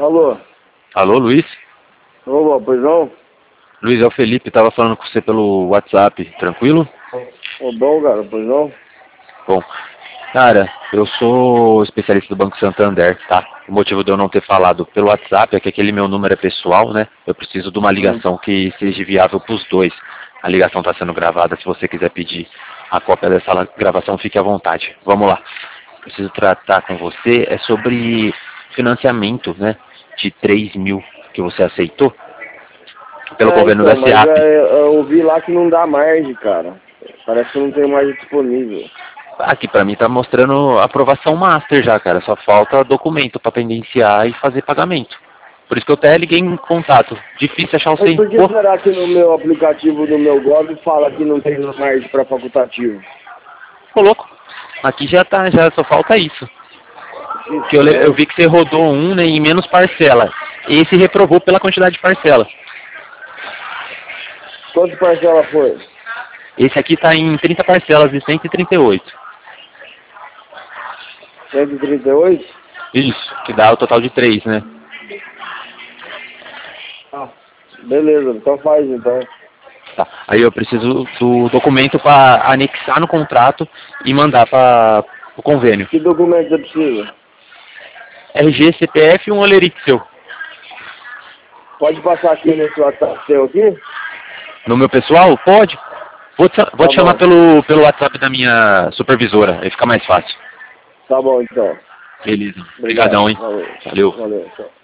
Alô? Alô, Luiz? Ô, pois não? Luiz, é o Felipe, tava falando com você pelo WhatsApp, tranquilo? Ô, bom, cara, pois não? Bom, cara, eu sou especialista do Banco Santander, tá? O motivo de eu não ter falado pelo WhatsApp é que aquele meu número é pessoal, né? Eu preciso de uma ligação que seja viável pros dois. A ligação está sendo gravada, se você quiser pedir a cópia dessa gravação, fique à vontade. Vamos lá. Preciso tratar com você, é sobre financiamento, né? De 3 mil que você aceitou pelo governo Então, da mas SEAP. eu vi lá que não dá margem, cara. Parece que não tem margem disponível. Aqui pra mim tá mostrando aprovação master já, cara. Só falta documento pra pendenciar e fazer pagamento. Por isso que eu até liguei em contato. Difícil achar o Mas por que CENPO. será que no meu aplicativo do meu Gov fala que não tem margem para facultativo? Ô, louco. Aqui já tá, já só falta isso. Que eu Estranho. vi que você rodou um, né, em menos parcela. Esse reprovou pela quantidade de parcela. Quantas parcelas foi? Esse aqui tá em 30 parcelas de 138. 138? Isso, que dá o total de 3, né? Ah, beleza, então faz então. Tá. Aí eu preciso do documento para anexar no contrato e mandar para o convênio. Que documento você precisa? RG, CPF e um olerite seu. Pode passar aqui nesse WhatsApp seu aqui? No meu pessoal? Pode. Vou Tá te chamar bom. pelo WhatsApp da minha supervisora, aí fica mais fácil. Tá bom então. Beleza. Obrigado. Obrigadão, hein? Valeu. Valeu. Valeu. Tchau.